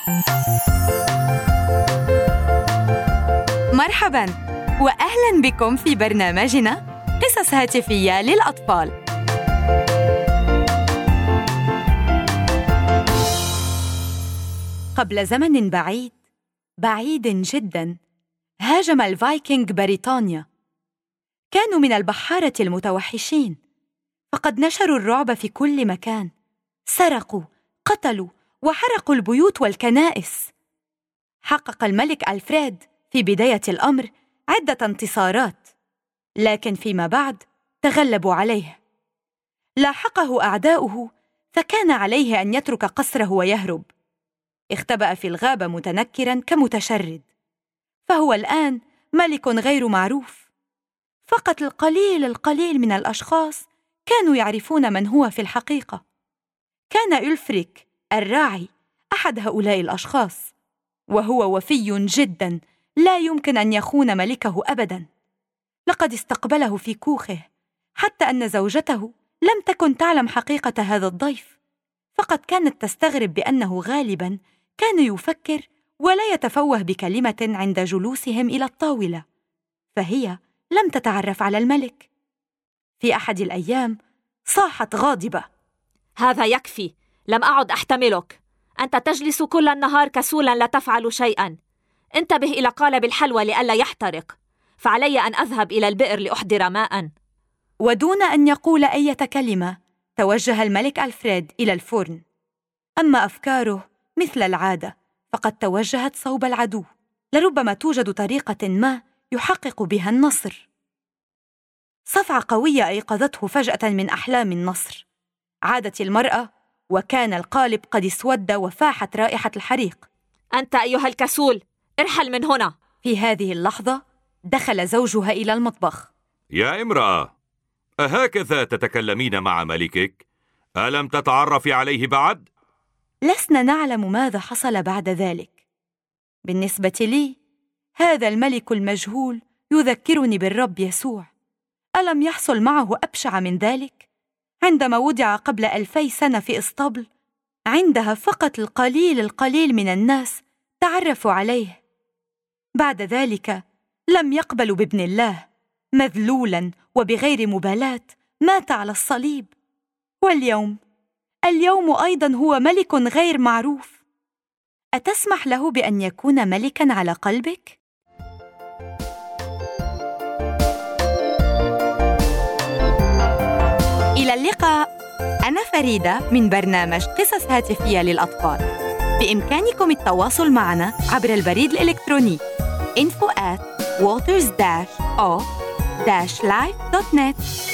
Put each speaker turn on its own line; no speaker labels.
مرحباً وأهلاً بكم في برنامجنا قصص هاتفية للأطفال. قبل زمن بعيد بعيد جداً هاجم الفايكنج بريطانيا. كانوا من البحارة المتوحشين، فقد نشروا الرعب في كل مكان، سرقوا، قتلوا وحرقوا البيوت والكنائس. حقق الملك ألفريد في بداية الأمر عدة انتصارات، لكن فيما بعد تغلبوا عليه. لاحقه أعداؤه، فكان عليه أن يترك قصره ويهرب. اختبأ في الغابة متنكراً كمتشرد، فهو الآن ملك غير معروف. فقط القليل من الأشخاص كانوا يعرفون من هو في الحقيقة. كان ألفريك الراعي أحد هؤلاء الأشخاص، وهو وفي جداً، لا يمكن أن يخون ملكه أبداً. لقد استقبله في كوخه، حتى أن زوجته لم تكن تعلم حقيقة هذا الضيف، فقد كانت تستغرب بأنه غالباً كان يفكر ولا يتفوه بكلمة عند جلوسهم إلى الطاولة، فهي لم تتعرف على الملك. في أحد الأيام صاحت غاضبة:
هذا يكفي، لم أعد أحتملك. أنت تجلس كل النهار كسولا لا تفعل شيئا. انتبه إلى قالب الحلوى لئلا يحترق، فعلي أن أذهب إلى البئر لأحضر ماء.
ودون أن يقول أي كلمة توجه الملك ألفريد إلى الفرن. أما أفكاره مثل العادة فقد توجهت صوب العدو، لربما توجد طريقة ما يحقق بها النصر. صفعة قوية أيقظته فجأة من أحلام النصر. عادت المرأة وكان القالب قد اسود وفاحت رائحة الحريق.
أنت أيها الكسول، ارحل من هنا.
في هذه اللحظة دخل زوجها إلى المطبخ.
يا امرأة، أهكذا تتكلمين مع ملكك؟ ألم تتعرفي عليه بعد؟
لسنا نعلم ماذا حصل بعد ذلك. بالنسبة لي، هذا الملك المجهول يذكرني بالرب يسوع. ألم يحصل معه أبشع من ذلك؟ عندما وضع قبل 2000 سنة في إسطبل، عندها فقط القليل من الناس تعرفوا عليه. بعد ذلك لم يقبلوا بابن الله، مذلولاً وبغير مبالاة مات على الصليب. واليوم أيضاً هو ملك غير معروف. أتسمح له بأن يكون ملكاً على قلبك؟ إلى اللقاء. أنا فريدة من برنامج قصص هاتفية للأطفال. بإمكانكم التواصل معنا عبر البريد الإلكتروني info@walters-o-life.net.